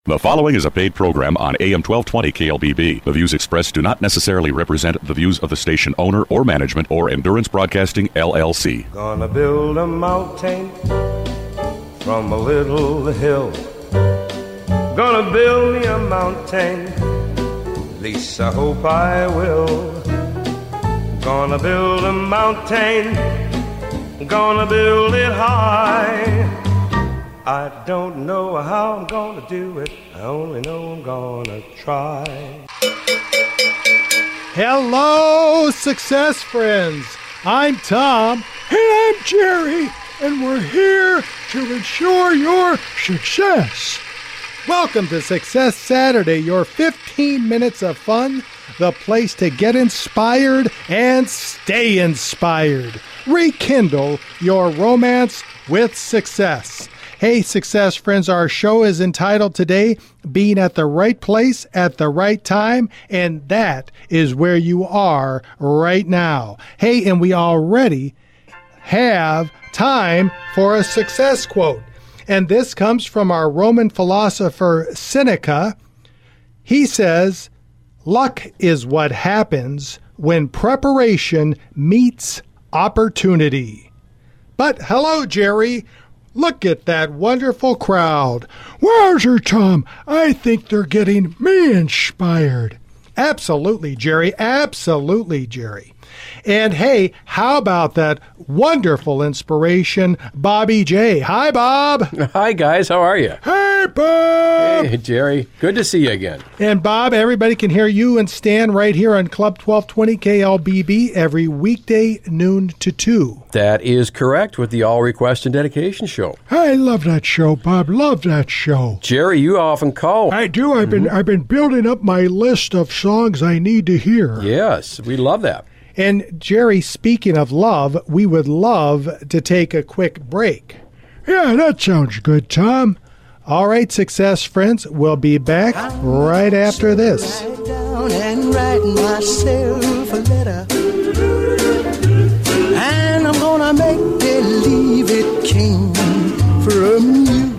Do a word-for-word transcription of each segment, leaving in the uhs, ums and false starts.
The following is a paid program on A M twelve twenty K L B B. The views expressed do not necessarily represent the views of the station owner or management or Endurance Broadcasting, L L C. Gonna build a mountain from a little hill. Gonna build me a mountain, at least I hope I will. Gonna build a mountain, gonna build it high. I don't know how I'm gonna do it, I only know I'm gonna try. Hello, success friends. I'm Tom. And I'm Jerry, and we're here to ensure your success. Welcome to Success Saturday, your fifteen minutes of fun, the place to get inspired and stay inspired. Rekindle your romance with success. Hey, success friends, our show is entitled today, Being at the Right Place at the Right Time, and that is where you are right now. Hey, and we already have time for a success quote. And this comes from our Roman philosopher Seneca. He says, "Luck is what happens when preparation meets opportunity." But hello, Jerry. Look at that wonderful crowd. Wowzer, Tom. I think they're getting me inspired. Absolutely, Jerry. Absolutely, Jerry. And hey, how about that wonderful inspiration, Bobby J? Hi, Bob. Hi, guys. How are you? Hey, Bob. Hey, Jerry. Good to see you again. And Bob, everybody can hear you and Stan right here on Club twelve twenty K L B B every weekday, noon to two. That is correct, with the All Request and Dedication show. I love that show, Bob. Love that show. Jerry, you often call. I do. I've mm-hmm. been I've been building up my list of songs I need to hear. Yes, we love that. And Jerry, speaking of love, we would love to take a quick break. Yeah, that sounds good, Tom. All right, success friends, we'll be back right after this. Write down and write myself a letter, and I'm gonna make believe it came from you.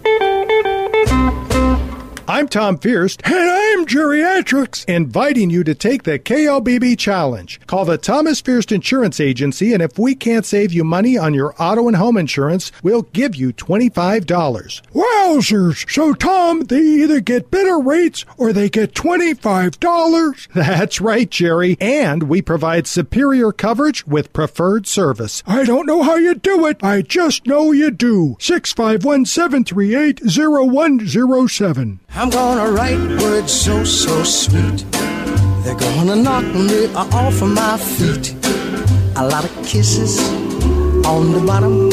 I'm Tom Fierst. And I'm Geriatrics. Inviting you to take the K L B B Challenge. Call the Thomas Fierst Insurance Agency, and if we can't save you money on your auto and home insurance, we'll give you twenty-five dollars. Wowzers! So, Tom, they either get better rates or they get twenty-five dollars? That's right, Jerry. And we provide superior coverage with preferred service. I don't know how you do it. I just know you do. six five one, seven three eight, zero one zero seven. I'm gonna write words so, so sweet. They're gonna knock me off of my feet. A lot of kisses on the bottom.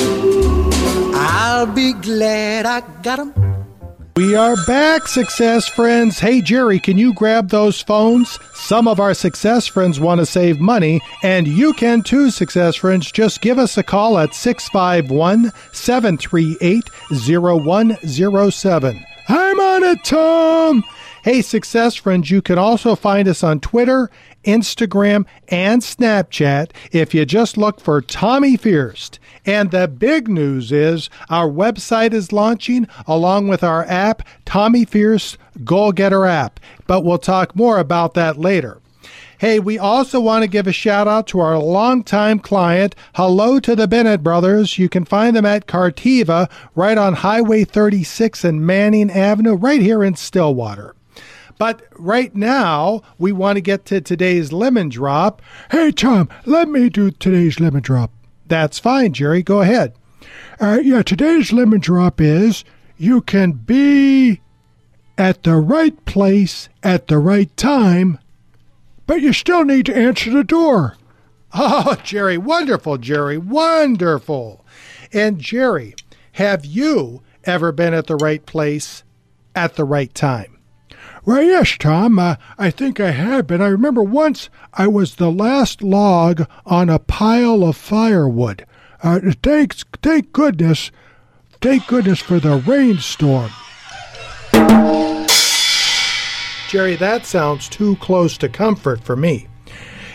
I'll be glad I got them. We are back, success friends. Hey, Jerry, can you grab those phones? Some of our success friends want to save money, and you can too, success friends. Just give us a call at six five one, seven three eight, zero one zero seven. I'm on it, Tom. Hey, success friends, you can also find us on Twitter, Instagram, and Snapchat if you just look for Tommy Fierst. And the big news is our website is launching along with our app, Tommy Fierst Goal Getter app. But we'll talk more about that later. Hey, we also want to give a shout out to our longtime client. Hello to the Bennett brothers. You can find them at Cartiva, right on Highway thirty-six and Manning Avenue, right here in Stillwater. But right now, we want to get to today's lemon drop. Hey, Tom, let me do today's lemon drop. That's fine, Jerry. Go ahead. Uh, yeah, today's lemon drop is, you can be at the right place at the right time, but you still need to answer the door. Oh, Jerry, wonderful, Jerry, wonderful. And Jerry, have you ever been at the right place at the right time? Well, yes, Tom, uh, I think I have been. I remember once I was the last log on a pile of firewood. Uh, thanks, thank goodness, thank goodness for the rainstorm. Jerry, that sounds too close to comfort for me.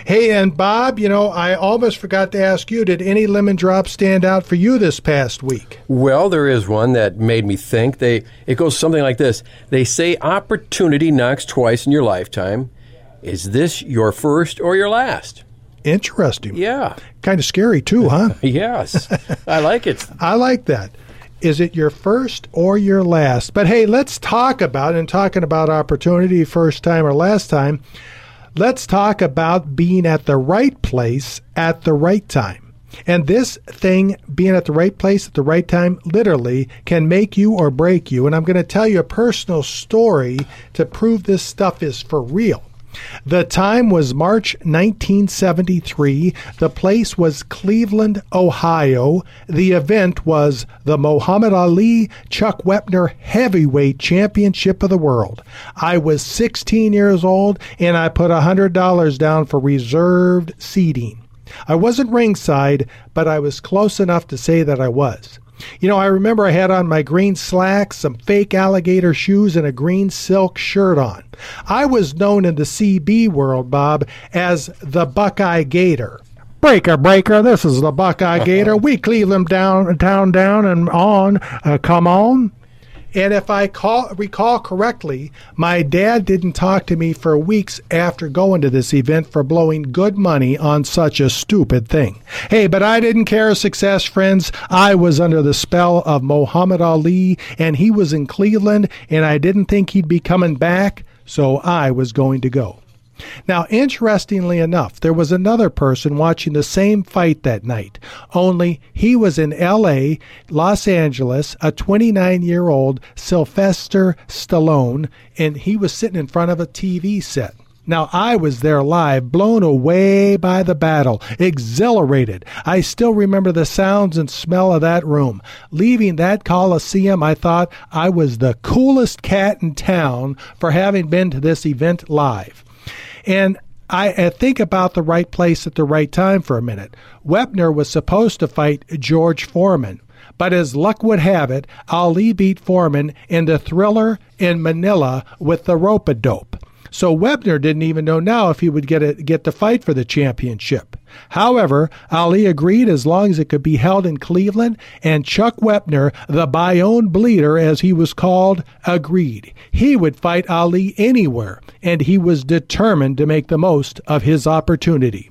Hey, and Bob, you know, I almost forgot to ask you, did any lemon drops stand out for you this past week? Well, there is one that made me think. They It goes something like this. They say opportunity knocks twice in your lifetime. Is this your first or your last? Interesting. Yeah. Kind of scary, too, huh? Yes. I like it. I like that. Is it your first or your last? But hey, let's talk about, and talking about opportunity, first time or last time, let's talk about being at the right place at the right time. And this thing, being at the right place at the right time, literally can make you or break you. And I'm going to tell you a personal story to prove this stuff is for real. The time was March nineteen seventy-three. The place was Cleveland, Ohio. The event was the Muhammad Ali Chuck Wepner Heavyweight Championship of the World. I was sixteen years old, and I put one hundred dollars down for reserved seating. I wasn't ringside, but I was close enough to say that I was. You know, I remember I had on my green slacks, some fake alligator shoes, and a green silk shirt on. I was known in the C B world, Bob, as the Buckeye Gator. Breaker, breaker, this is the Buckeye Gator. We Cleveland down, town down and on. Uh, come on. And if I call, recall correctly, my dad didn't talk to me for weeks after going to this event for blowing good money on such a stupid thing. Hey, but I didn't care, success friends. I was under the spell of Muhammad Ali, and he was in Cleveland, and I didn't think he'd be coming back, so I was going to go. Now, interestingly enough, there was another person watching the same fight that night, only he was in L A, Los Angeles, a twenty-nine-year-old Sylvester Stallone, and he was sitting in front of a T V set. Now, I was there live, blown away by the battle, exhilarated. I still remember the sounds and smell of that room. Leaving that Coliseum, I thought I was the coolest cat in town for having been to this event live. And I, I think about the right place at the right time for a minute. Wepner was supposed to fight George Foreman, but as luck would have it, Ali beat Foreman in the Thriller in Manila with the rope-a-dope. So Wepner didn't even know now if he would get a, get the fight for the championship. However, Ali agreed as long as it could be held in Cleveland, and Chuck Wepner, the Bayonne Bleeder as he was called, agreed. He would fight Ali anywhere, and he was determined to make the most of his opportunity.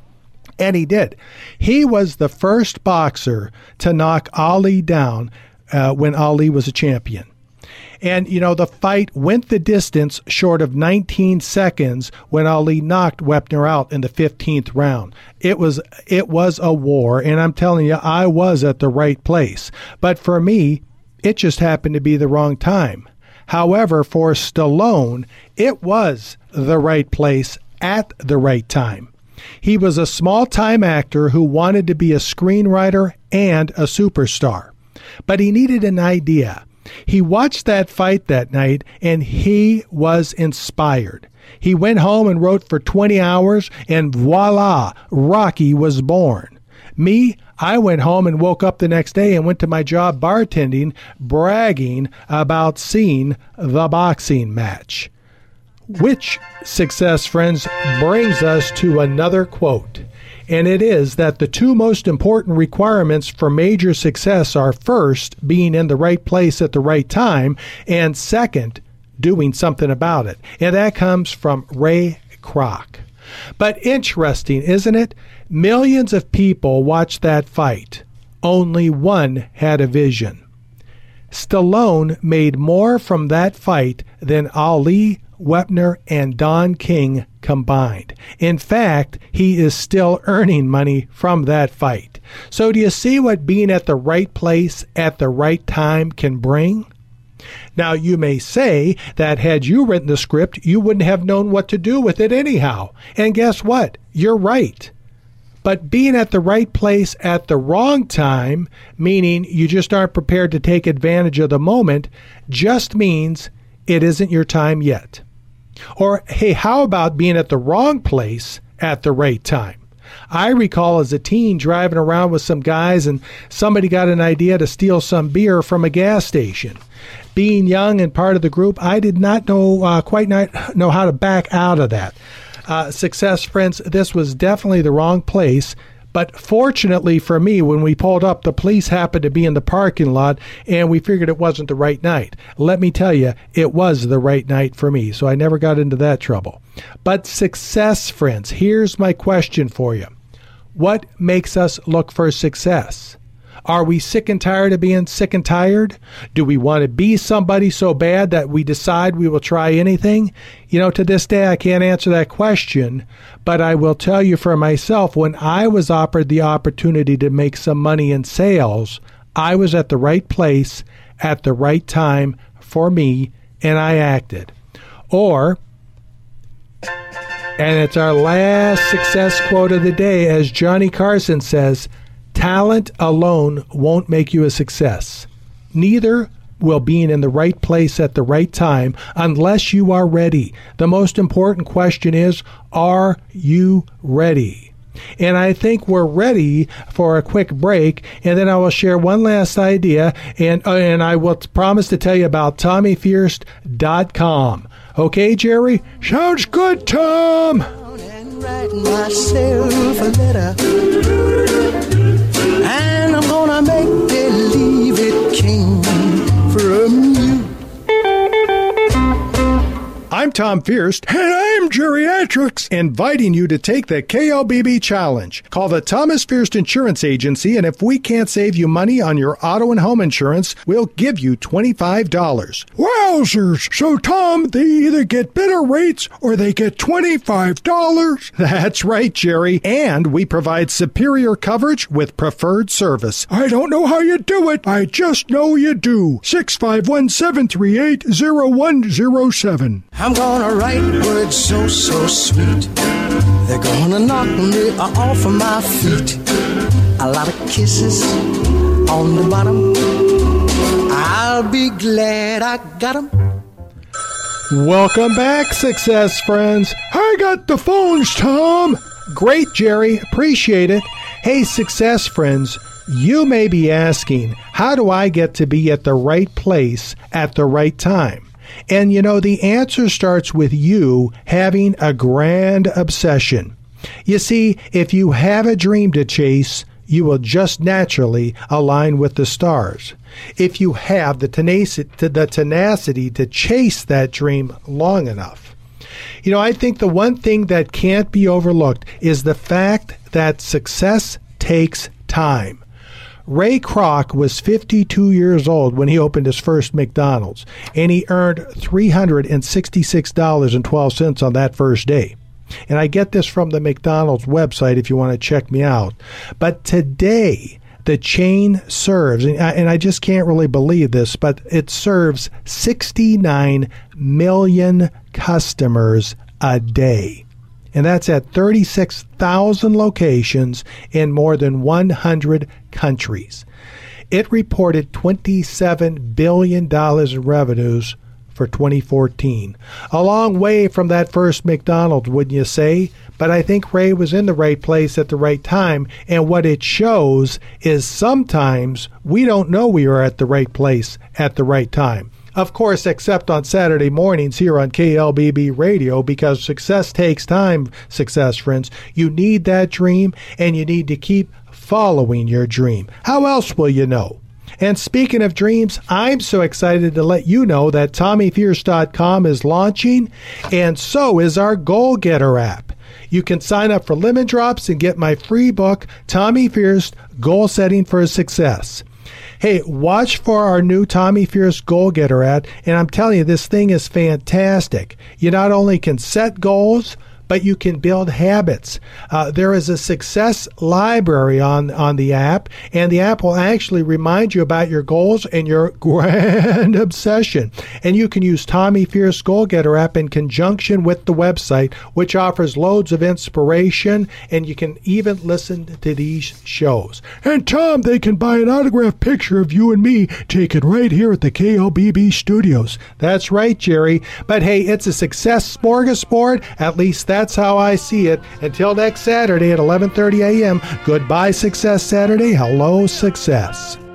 And he did. He was the first boxer to knock Ali down uh, when Ali was a champion. And, you know, the fight went the distance short of nineteen seconds when Ali knocked Wepner out in the fifteenth round. It was it was a war, and I'm telling you, I was at the right place. But for me, it just happened to be the wrong time. However, for Stallone, it was the right place at the right time. He was a small-time actor who wanted to be a screenwriter and a superstar. But he needed an idea. He watched that fight that night, and he was inspired. He went home and wrote for twenty hours, and voila, Rocky was born. Me, I went home and woke up the next day and went to my job bartending, bragging about seeing the boxing match. Which, success friends, brings us to another quote. And it is that the two most important requirements for major success are first, being in the right place at the right time, and second, doing something about it. And that comes from Ray Kroc. But interesting, isn't it? Millions of people watched that fight. Only one had a vision. Stallone made more from that fight than Ali, Wepner, and Don King combined. In fact, he is still earning money from that fight. So do you see what being at the right place at the right time can bring? Now, you may say that had you written the script, you wouldn't have known what to do with it anyhow. And guess what? You're right. But being at the right place at the wrong time, meaning you just aren't prepared to take advantage of the moment, just means it isn't your time yet. Or, hey, how about being at the wrong place at the right time? I recall as a teen driving around with some guys and somebody got an idea to steal some beer from a gas station. Being young and part of the group, I did not know uh, quite not know how to back out of that. uh, success friends, this was definitely the wrong place. But fortunately for me, when we pulled up, the police happened to be in the parking lot, and we figured it wasn't the right night. Let me tell you, it was the right night for me, so I never got into that trouble. But success, friends, here's my question for you. What makes us look for success? Are we sick and tired of being sick and tired? Do we want to be somebody so bad that we decide we will try anything? You know, to this day, I can't answer that question, but I will tell you for myself, when I was offered the opportunity to make some money in sales, I was at the right place at the right time for me, and I acted. Or, and it's our last success quote of the day, as Johnny Carson says, talent alone won't make you a success. Neither will being in the right place at the right time unless you are ready. The most important question is, are you ready? And I think we're ready for a quick break, and then I will share one last idea, and uh, and I will promise to tell you about Tommy Fierst dot com. Okay, Jerry? Sounds good, Tom. And write myself a letter, and I'm gonna make believe it came from you. I'm Tom Fierst. And I'm Geriatrics. Inviting you to take the K L B B Challenge. Call the Thomas Fierst Insurance Agency, and if we can't save you money on your auto and home insurance, we'll give you twenty-five dollars. Wowzers. So, Tom, they either get better rates or they get twenty-five dollars? That's right, Jerry. And we provide superior coverage with preferred service. I don't know how you do it. I just know you do. six five one, seven three eight, zero one zero seven. I'm gonna write words so, so sweet. They're gonna knock me off of my feet. A lot of kisses on the bottom. I'll be glad I got 'em. Welcome back, success friends. I got the phones, Tom. Great, Jerry. Appreciate it. Hey, success friends, you may be asking, how do I get to be at the right place at the right time? And, you know, the answer starts with you having a grand obsession. You see, if you have a dream to chase, you will just naturally align with the stars. If you have the tenacity, the tenacity to chase that dream long enough. You know, I think the one thing that can't be overlooked is the fact that success takes time. Ray Kroc was fifty-two years old when he opened his first McDonald's, and he earned three hundred sixty-six dollars and twelve cents on that first day. And I get this from the McDonald's website if you want to check me out. But today, the chain serves, and I, and I just can't really believe this, but it serves sixty-nine million customers a day. And that's at thirty-six thousand locations in more than one hundred countries. It reported twenty-seven billion dollars in revenues for twenty fourteen. A long way from that first McDonald's, wouldn't you say? But I think Ray was in the right place at the right time, and what it shows is sometimes we don't know we are at the right place at the right time. Of course, except on Saturday mornings here on K L B B Radio, because success takes time, success friends. You need that dream, and you need to keep following your dream. How else will you know? And speaking of dreams, I'm so excited to let you know that Tommy Fierst dot com is launching, and so is our Goal Getter app. You can sign up for Lemon Drops and get my free book, Tommy Fierst, Goal Setting for Success. Hey, watch for our new Tommy Fierst Goal Getter ad, and I'm telling you, this thing is fantastic. You not only can set goals, but you can build habits. Uh, there is a success library on, on the app, and the app will actually remind you about your goals and your grand obsession. And you can use Tommy Fierst Goal Getter app in conjunction with the website, which offers loads of inspiration, and you can even listen to these shows. And Tom, they can buy an autographed picture of you and me taken right here at the K L B B studios. That's right, Jerry. But hey, it's a success smorgasbord. At least that's That's how I see it. Until next Saturday at eleven thirty a.m., goodbye, Success Saturday. Hello, success.